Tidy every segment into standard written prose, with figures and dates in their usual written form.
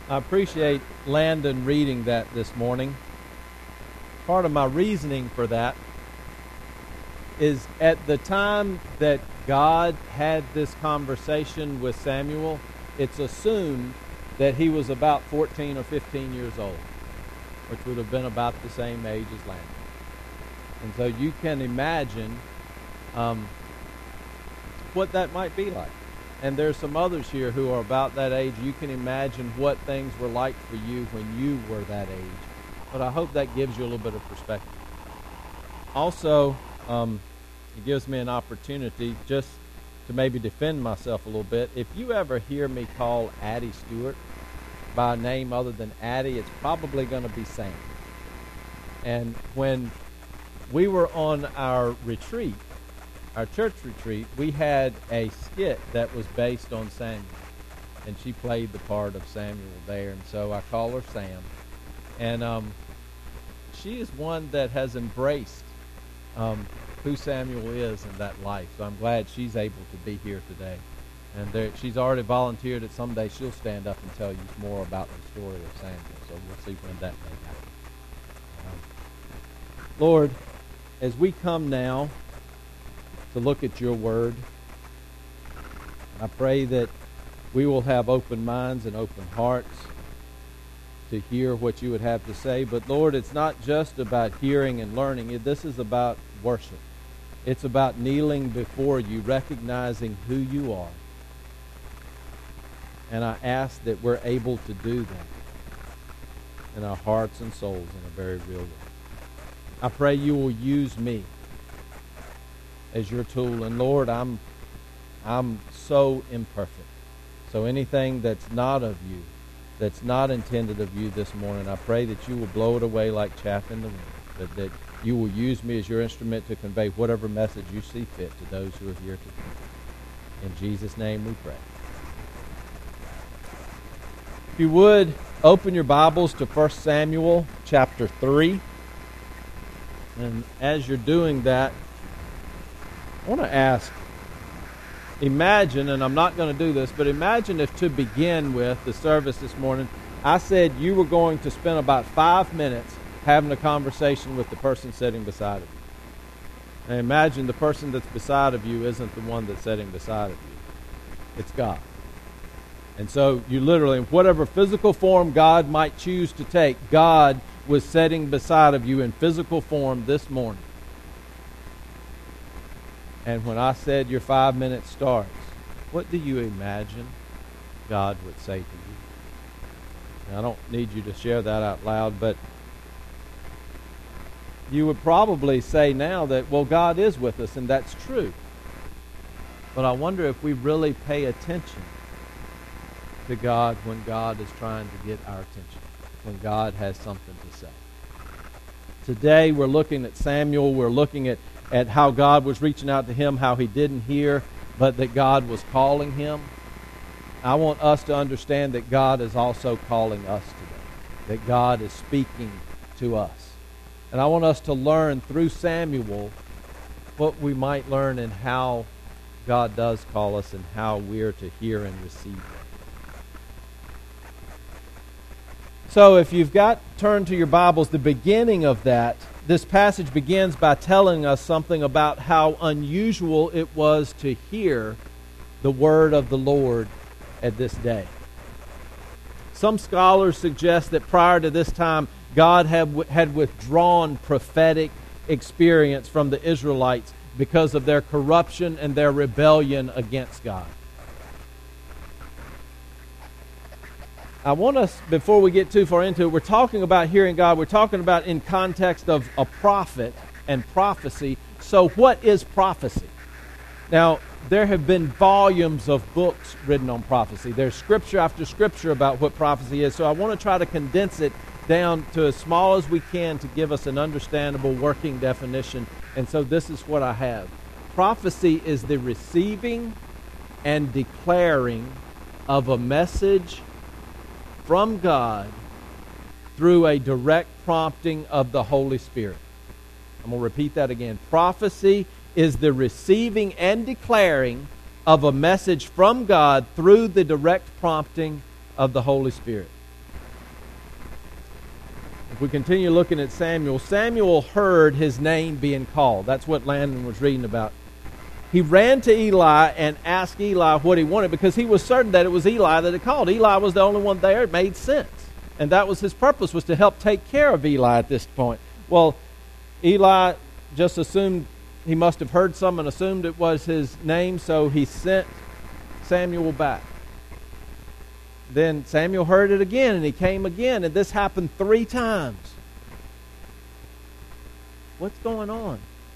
I appreciate Landon reading that this morning. Part of my reasoning for that is at the time that God had this conversation with Samuel, it's assumed that he was about 14 or 15 years old, which would have been about the same age as Landon. And so you can imagine what that might be like. And there's some others here who are about that age. You can imagine what things were like for you when you were that age. But I hope that gives you a little bit of perspective. Also, it gives me an opportunity just to maybe defend myself a little bit. If you ever hear me call Addie Stewart by a name other than Addie, it's probably going to be Sam. And when we were on our retreat, our church retreat, we had a skit that was based on Samuel. And she played the part of Samuel there. And so I call her Sam. And she is one that has embraced who Samuel is in that life. So I'm glad she's able to be here today. And she's already volunteered that someday she'll stand up and tell you more about the story of Samuel. So we'll see when that may happen. Lord, as we come now to look at your word, I pray that we will have open minds and open hearts to hear what you would have to say. But Lord, it's not just about hearing and learning. This is about worship. It's about kneeling before you, recognizing who you are. And I ask that we're able to do that in our hearts and souls in a very real way. I pray you will use me as your tool. And Lord, I'm so imperfect. So anything that's not of you, that's not intended of you this morning, I pray that you will blow it away like chaff in the wind, that you will use me as your instrument to convey whatever message you see fit to those who are here today. In Jesus' name we pray. If you would, open your Bibles to 1 Samuel chapter 3. And as you're doing that, I want to ask, imagine, and I'm not going to do this, but imagine if to begin with the service this morning, I said you were going to spend about 5 minutes having a conversation with the person sitting beside of you. And imagine the person that's beside of you isn't the one that's sitting beside of you. It's God. And so you literally, in whatever physical form God might choose to take, God was sitting beside of you in physical form this morning. And when I said your 5 minutes starts, what do you imagine God would say to you? Now, I don't need you to share that out loud, but you would probably say now that, well, God is with us, and that's true. But I wonder if we really pay attention to God when God is trying to get our attention, when God has something to say. Today we're looking at Samuel. We're looking at how God was reaching out to him, how he didn't hear, but that God was calling him. I want us to understand that God is also calling us today, that God is speaking to us. And I want us to learn through Samuel what we might learn in how God does call us and how we're to hear and receive it. So if you've turned to your Bibles, the beginning of that, this passage begins by telling us something about how unusual it was to hear the word of the Lord at this day. Some scholars suggest that prior to this time, God had withdrawn prophetic experience from the Israelites because of their corruption and their rebellion against God. I want us, before we get too far into it, we're talking about hearing God. We're talking about in context of a prophet and prophecy. So what is prophecy? Now, there have been volumes of books written on prophecy. There's scripture after scripture about what prophecy is. So I want to try to condense it down to as small as we can to give us an understandable working definition. And so this is what I have. Prophecy is the receiving and declaring of a message from God through a direct prompting of the Holy Spirit. I'm going to repeat that again. Prophecy is the receiving and declaring of a message from God through the direct prompting of the Holy Spirit. If we continue looking at Samuel, Samuel heard his name being called. That's what Landon was reading about. He ran to Eli and asked Eli what he wanted because he was certain that it was Eli that had called. Eli was the only one there. It made sense. And that was his purpose, was to help take care of Eli at this point. Well, Eli just assumed, he must have heard someone, assumed it was his name, so he sent Samuel back. Then Samuel heard it again, and he came again, and this happened 3 times. What's going on?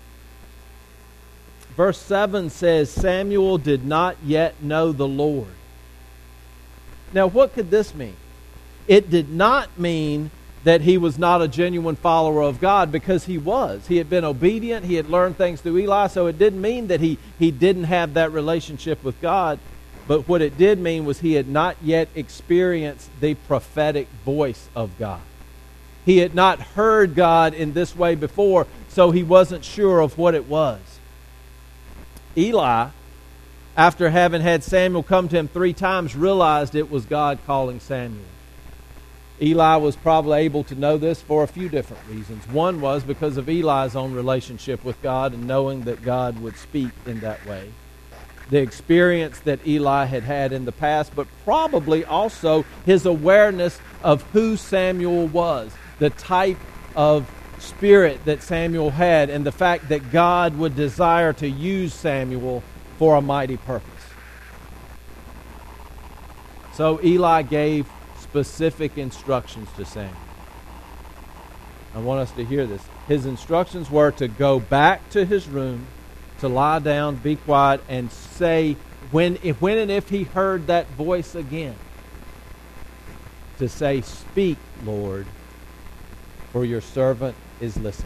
Verse 7 says, Samuel did not yet know the Lord. Now, what could this mean? It did not mean that he was not a genuine follower of God, because he was. He had been obedient. He had learned things through Eli, so it didn't mean that he didn't have that relationship with God. But what it did mean was he had not yet experienced the prophetic voice of God. He had not heard God in this way before, so he wasn't sure of what it was. Eli, after having had Samuel come to him 3 times, realized it was God calling Samuel. Eli was probably able to know this for a few different reasons. One was because of Eli's own relationship with God and knowing that God would speak in that way. The experience that Eli had had in the past, but probably also his awareness of who Samuel was, the type of spirit that Samuel had, and the fact that God would desire to use Samuel for a mighty purpose. So Eli gave specific instructions to Samuel. I want us to hear this. His instructions were to go back to his room, to lie down, be quiet, and say, when and if he heard that voice again, to say, "Speak, Lord, for your servant is listening."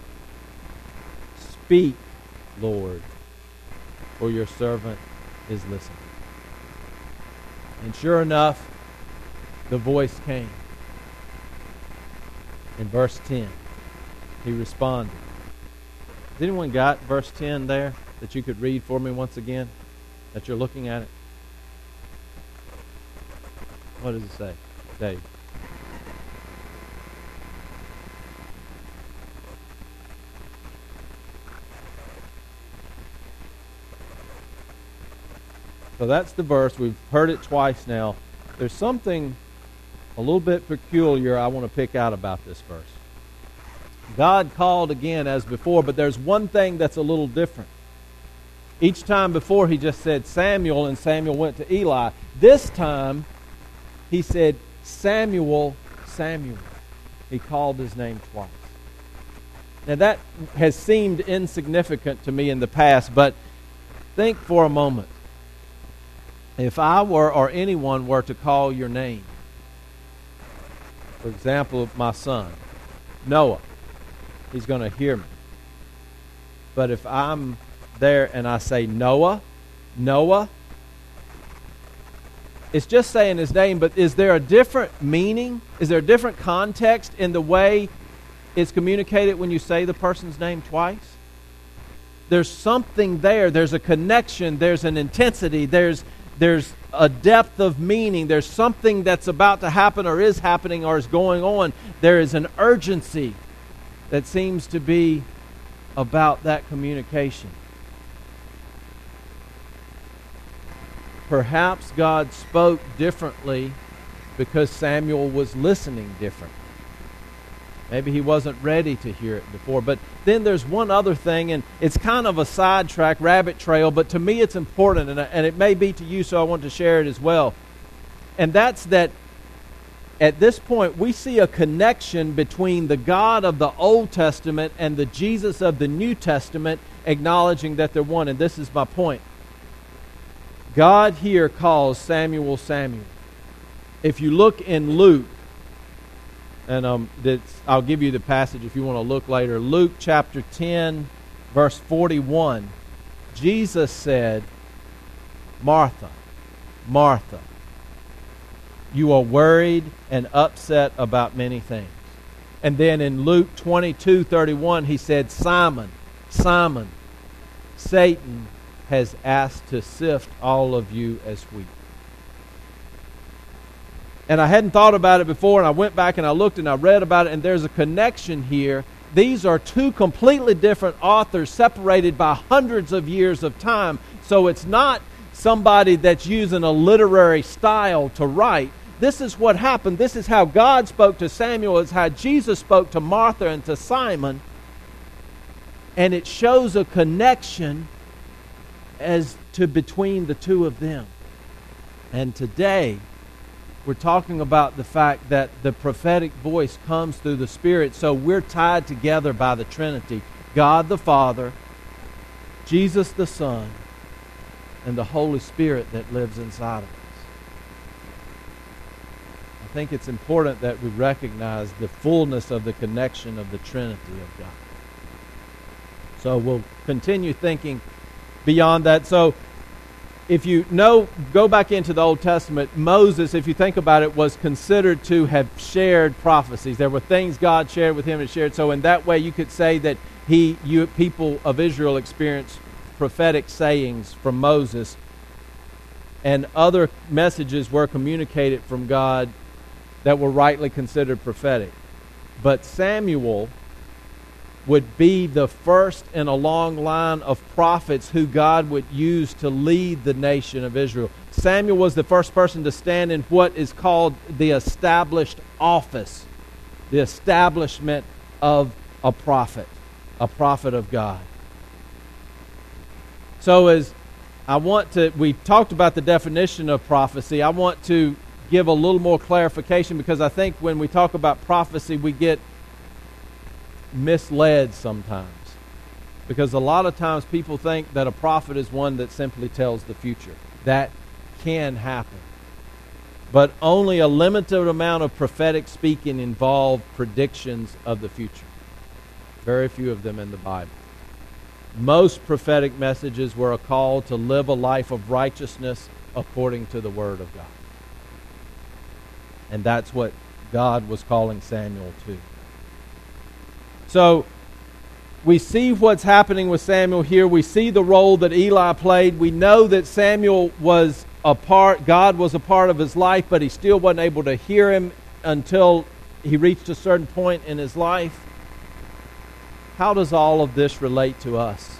Speak, Lord, for your servant is listening. And sure enough, the voice came. In verse 10, he responded. Has anyone got verse 10 there that you could read for me once again, that you're looking at it? What does it say, Dave? So that's the verse. We've heard it twice now. There's something a little bit peculiar I want to pick out about this verse. God called again as before, but there's one thing that's a little different. Each time before he just said Samuel, and Samuel went to Eli. This time he said Samuel, Samuel. He called his name twice. Now that has seemed insignificant to me in the past, but think for a moment. If I were, or anyone were, to call your name, for example, my son, Noah, he's going to hear me. But if I'm there and I say Noah, Noah, it's just saying his name, but is there a different meaning? Is there a different context in the way it's communicated when you say the person's name twice? There's something there. There's a connection. There's an intensity. There's a depth of meaning. There's something that's about to happen, or is happening, or is going on. There is an urgency that seems to be about that communication. Perhaps God spoke differently because Samuel was listening differently. Maybe he wasn't ready to hear it before. But then there's one other thing, and it's kind of a sidetrack, rabbit trail, but to me it's important, and it may be to you, so I want to share it as well. And that's that at this point we see a connection between the God of the Old Testament and the Jesus of the New Testament, acknowledging that they're one. And this is my point. God here calls Samuel, Samuel. If you look in Luke, and I'll give you the passage if you want to look later. Luke chapter 10, verse 41. Jesus said, Martha, Martha, you are worried and upset about many things. And then in Luke 22:31, he said, Simon, Simon, Satan has asked to sift all of you as wheat. And I hadn't thought about it before, and I went back and I looked and I read about it, and there's a connection here. These are two completely different authors separated by hundreds of years of time. So it's not somebody that's using a literary style to write. This is what happened. This is how God spoke to Samuel. It's how Jesus spoke to Martha and to Simon. And it shows a connection as to between the two of them. And today, we're talking about the fact that the prophetic voice comes through the Spirit. So we're tied together by the Trinity. God the Father, Jesus the Son, and the Holy Spirit that lives inside of us. I think it's important that we recognize the fullness of the connection of the Trinity of God. So we'll continue thinking beyond that. So if you know, go back into the Old Testament, Moses, if you think about it, was considered to have shared prophecies. There were things God shared with him and shared. So in that way, you could say that people of Israel experienced prophetic sayings from Moses, and other messages were communicated from God that were rightly considered prophetic. But Samuel would be the first in a long line of prophets who God would use to lead the nation of Israel. Samuel was the first person to stand in what is called the established office, the establishment of a prophet of God. So we talked about the definition of prophecy. I want to give a little more clarification, because I think when we talk about prophecy, we get misled sometimes, because a lot of times people think that a prophet is one that simply tells the future. That can happen, but only a limited amount of prophetic speaking involve predictions of the future. Very few of them in the Bible. Most prophetic messages were a call to live a life of righteousness according to the Word of God, and that's what God was calling Samuel to. So we see what's happening with Samuel here. We see the role that Eli played. We know that Samuel was God was a part of his life, but he still wasn't able to hear him until he reached a certain point in his life. How does all of this relate to us?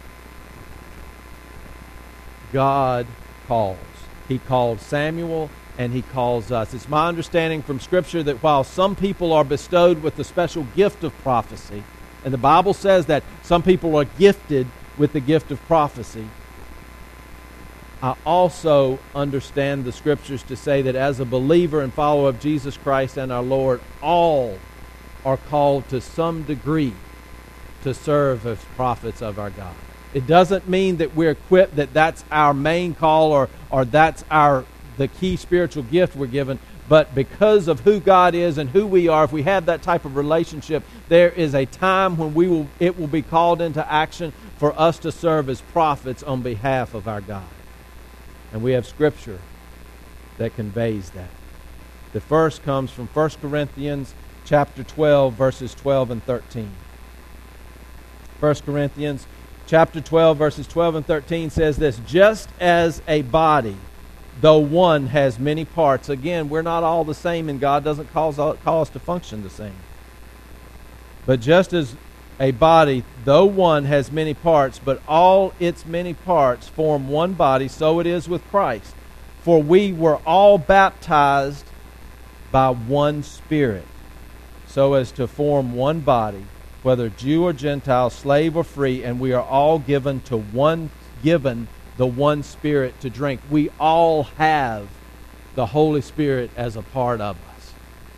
God calls. He called Samuel, and he calls us. It's my understanding from Scripture that while some people are bestowed with the special gift of prophecy, and the Bible says that some people are gifted with the gift of prophecy, I also understand the Scriptures to say that as a believer and follower of Jesus Christ and our Lord, all are called to some degree to serve as prophets of our God. It doesn't mean that we're equipped, that that's our main call, or that's the key spiritual gift we're given, but because of who God is and who we are, if we have that type of relationship, there is a time when it will be called into action for us to serve as prophets on behalf of our God. And we have Scripture that conveys that. The first comes from 1 Corinthians chapter 12, verses 12 and 13. 1 Corinthians chapter 12, verses 12 and 13 says this: just as a body, though one, has many parts. Again, we're not all the same, and God doesn't call us to function the same. But just as a body, though one, has many parts, but all its many parts form one body, so it is with Christ. For we were all baptized by one Spirit, so as to form one body, whether Jew or Gentile, slave or free, and we are all given the one Spirit to drink. We all have the Holy Spirit as a part of us.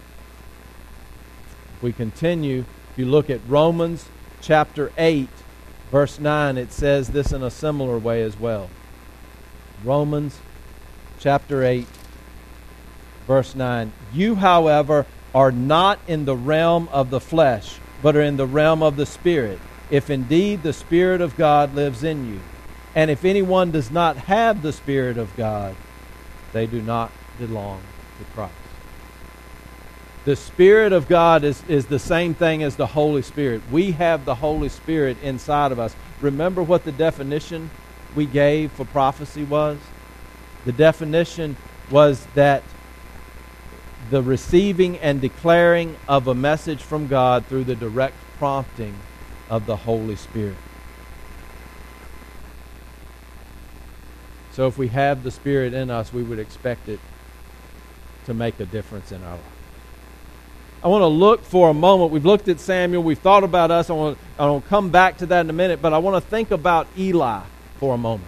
If we continue, if you look at Romans chapter 8, verse 9, it says this in a similar way as well. Romans chapter 8, verse 9. You, however, are not in the realm of the flesh, but are in the realm of the Spirit, if indeed the Spirit of God lives in you. And if anyone does not have the Spirit of God, they do not belong to Christ. The Spirit of God is the same thing as the Holy Spirit. We have the Holy Spirit inside of us. Remember what the definition we gave for prophecy was? The definition was that the receiving and declaring of a message from God through the direct prompting of the Holy Spirit. So if we have the Spirit in us, we would expect it to make a difference in our life. I want to look for a moment. We've looked at Samuel. We've thought about us. I want to come back to that in a minute, but I want to think about Eli for a moment.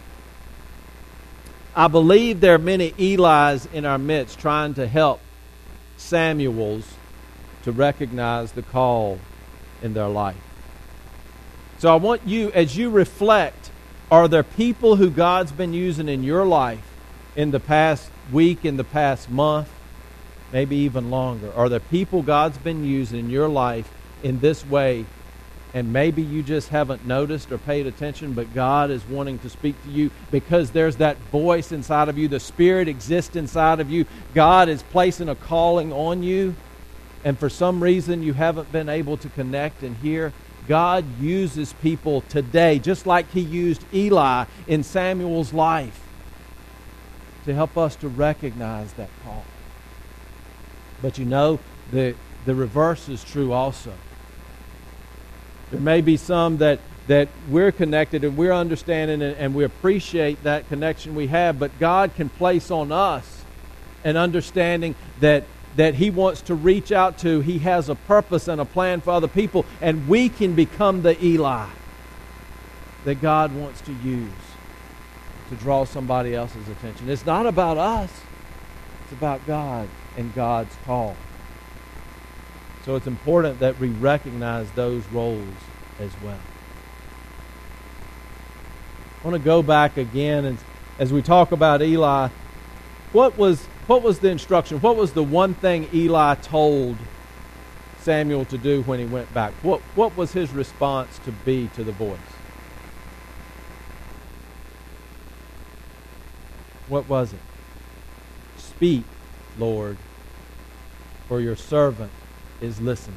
I believe there are many Elis in our midst trying to help Samuels to recognize the call in their life. So I want you, as you reflect, are there people who God's been using in your life in the past week, in the past month, maybe even longer? Are there people God's been using in your life in this way, and maybe you just haven't noticed or paid attention, but God is wanting to speak to you because there's that voice inside of you. The Spirit exists inside of you. God is placing a calling on you, and for some reason you haven't been able to connect and hear. God uses people today, just like He used Eli in Samuel's life, to help us to recognize that call. But you know, the reverse is true also. There may be some that we're connected and we're understanding and we appreciate that connection we have, but God can place on us an understanding that He wants to reach out to. He has a purpose and a plan for other people, and we can become the Eli that God wants to use to draw somebody else's attention. It's not about us. It's about God and God's call. So it's important that we recognize those roles as well. I want to go back again as we talk about Eli. What was the instruction? What was the one thing Eli told Samuel to do when he went back? What was his response to be to the voice? What was it? Speak, Lord, for your servant is listening.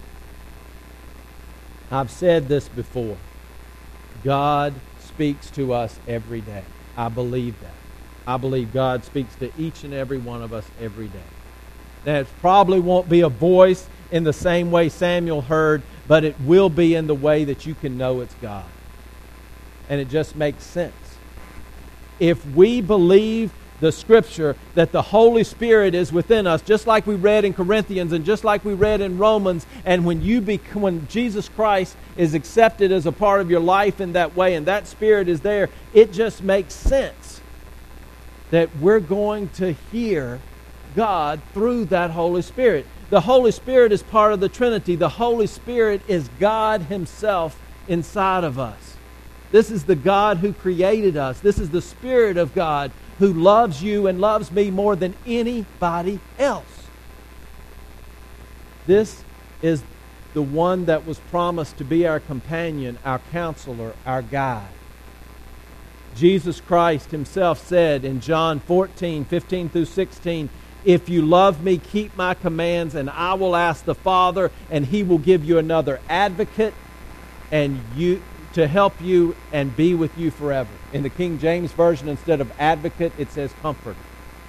I've said this before. God speaks to us every day. I believe that. I believe God speaks to each and every one of us every day. Now, it probably won't be a voice in the same way Samuel heard, but it will be in the way that you can know it's God. And it just makes sense. If we believe the Scripture that the Holy Spirit is within us, just like we read in Corinthians and just like we read in Romans, and when Jesus Christ is accepted as a part of your life in that way and that Spirit is there, it just makes sense that we're going to hear God through that Holy Spirit. The Holy Spirit is part of the Trinity. The Holy Spirit is God Himself inside of us. This is the God who created us. This is the Spirit of God who loves you and loves me more than anybody else. This is the one that was promised to be our companion, our counselor, our guide. Jesus Christ Himself said in John 14:15 through 16, "If you love me, keep my commands, and I will ask the Father, and He will give you another advocate and you to help you and be with you forever." In the King James Version, instead of advocate, it says comforter.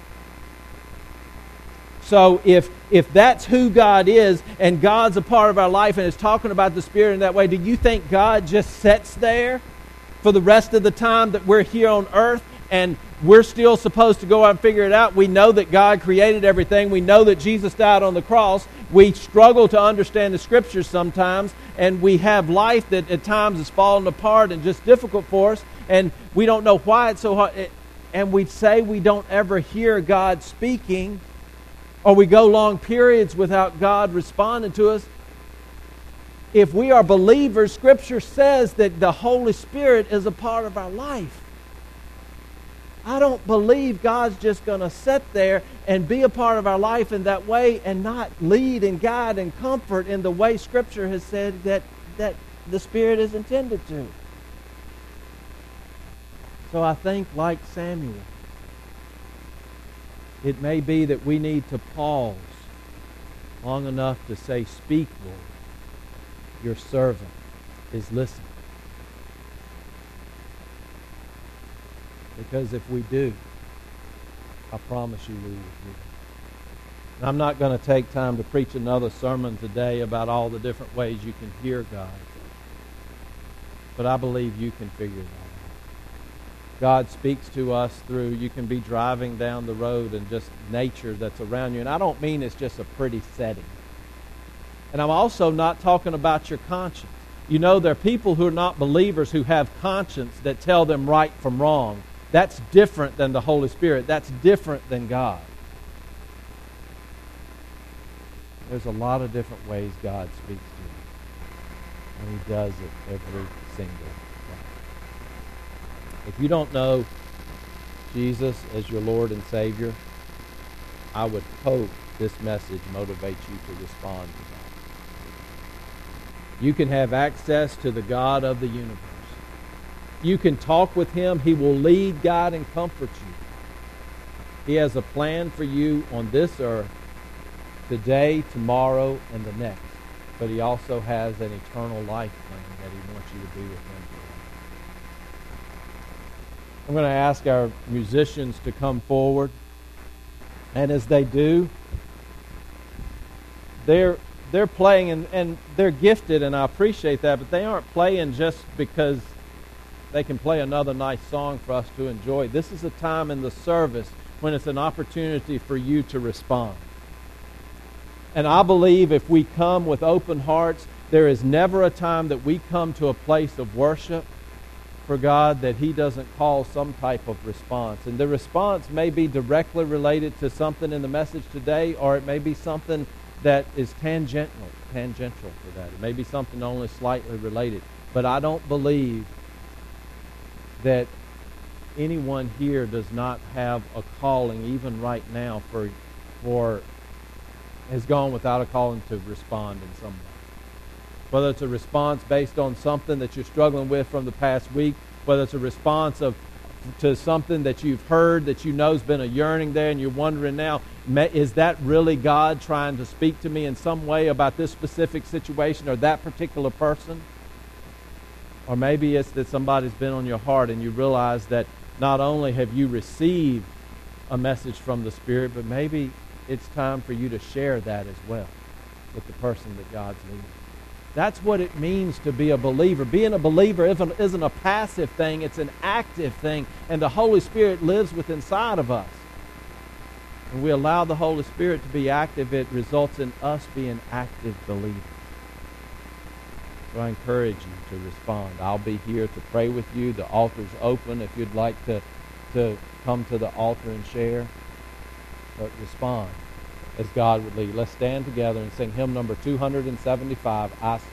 So if that's who God is, and God's a part of our life and is talking about the Spirit in that way, do you think God just sits there for the rest of the time that we're here on earth and we're still supposed to go out and figure it out? We know that God created everything. We know that Jesus died on the cross. We struggle to understand the Scriptures sometimes, and we have life that at times is falling apart and just difficult for us, and we don't know why it's so hard. And we say we don't ever hear God speaking, or we go long periods without God responding to us. If we are believers, Scripture says that the Holy Spirit is a part of our life. I don't believe God's just going to sit there and be a part of our life in that way and not lead and guide and comfort in the way Scripture has said that the Spirit is intended to. So I think, like Samuel, it may be that we need to pause long enough to say, "Speak, Lord, your servant is listening." Because if we do, I promise you we will hear. And I'm not going to take time to preach another sermon today about all the different ways you can hear God. But I believe you can figure that out. God speaks to us through, you can be driving down the road and just nature that's around you. And I don't mean it's just a pretty setting. And I'm also not talking about your conscience. You know, there are people who are not believers who have conscience that tell them right from wrong. That's different than the Holy Spirit. That's different than God. There's a lot of different ways God speaks to you. And He does it every single day. If you don't know Jesus as your Lord and Savior, I would hope this message motivates you to respond to that. You can have access to the God of the universe. You can talk with Him. He will lead, guide, and comfort you. He has a plan for you on this earth, today, tomorrow, and the next. But He also has an eternal life plan that He wants you to be with Him for. I'm going to ask our musicians to come forward. And as they do, they're playing, and they're gifted, and I appreciate that, but they aren't playing just because they can play another nice song for us to enjoy. This is a time in the service when it's an opportunity for you to respond. And I believe if we come with open hearts, there is never a time that we come to a place of worship for God that He doesn't call some type of response. And the response may be directly related to something in the message today, or it may be something that is tangential to that. It may be something only slightly related. But I don't believe that anyone here does not have a calling, even right now, for has gone without a calling to respond in some way. Whether it's a response based on something that you're struggling with from the past week, whether it's a response to something that you've heard that you know has been a yearning there, and you're wondering now, is that really God trying to speak to me in some way about this specific situation or that particular person? Or maybe it's that somebody's been on your heart and you realize that not only have you received a message from the Spirit, but maybe it's time for you to share that as well with the person that God's leading. That's what it means to be a believer. Being a believer isn't a passive thing, it's an active thing. And the Holy Spirit lives within inside of us. When we allow the Holy Spirit to be active, it results in us being active believers. So I encourage you to respond. I'll be here to pray with you. The altar's open if you'd like to come to the altar and share. But respond as God would lead. Let's stand together and sing hymn number 275, I